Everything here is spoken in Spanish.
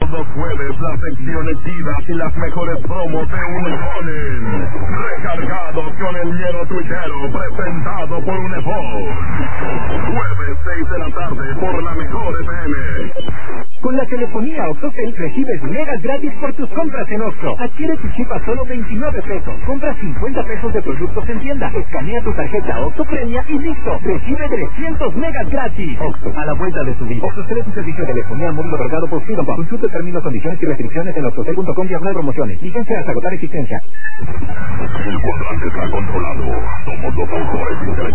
los jueves las secciones chivas y las mejores promos se unen. Recargados con el miedo tuitero, presentado por Unepol. Jueves 6 de la tarde por la mejor FM. Con la telefonía Octocel recibes megas gratis por tus compras en Oxxo. Adquiere tu chip a solo 29 pesos. Compra 50 pesos de productos en tienda. Escanea tu tarjeta Oxxo Premia y listo. Recibe 300 megas gratis. Oxxo, a la vuelta de tu vida. Oxxo es un servicio de telefonía móvil otorgado por Freedom. Consulta términos, condiciones y restricciones en oxxocel.com/promociones. Vigencia hasta agotar existencia. El cuadrante está controlado. Somos los mejores.